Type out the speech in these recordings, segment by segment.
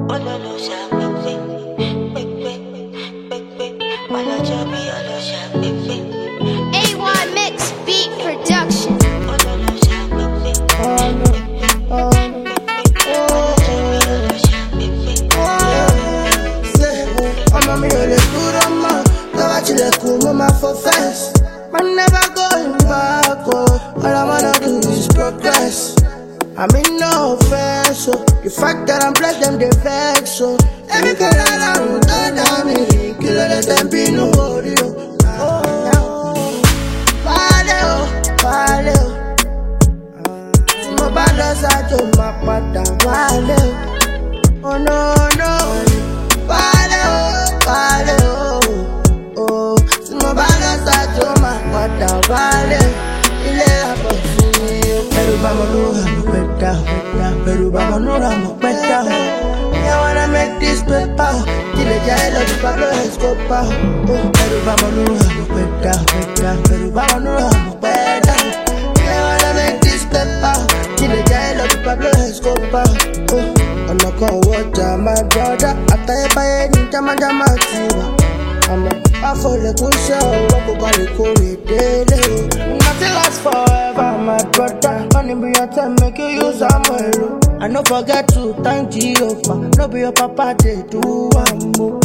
A1 Mix Beat Production. I'm me on the good on my never chill a cool mama for fast. Man never going back, oh. All I wanna do is progress. I'm in no offense, so the fact that I'm blessed, them they vex, so every girl around under me, kill her, let them be no worry, Vale, my bad side to my pata, vale, oh no, vale, oh, my bad side to my pata, vale, ile la posini, pero vamos no pero vamos no I wanna make this paper, till the jail of Pablo Escobar. Pero vamos no pero vamos no I wanna make this paper, till the jail of Pablo Escobar. I'm not gonna watch my brother, after I buy any jama tiwa. I'm a for the good show, walk over the cool daily. Nothing lasts forever, my brother. Money be your time, make you use a money. I no forget to thank Jehovah. No be your papa, they do one more.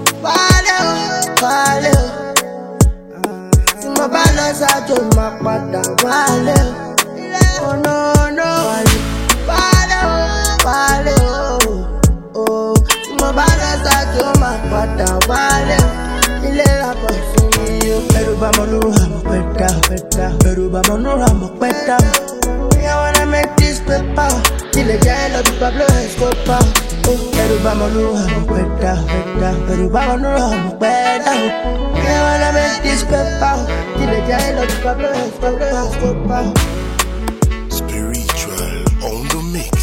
Vale, my balance out to my pata, vale. Oh no, vale, oh, my balance out to my pata, vale. Ile la posini, pero vamos no pero vamos no I wanna make this paper, till the jail of Pablo Escobar. Pero vamos no pero vamos no I wanna make this paper, till the jail of Pablo Escobar. Spiritual on the mix.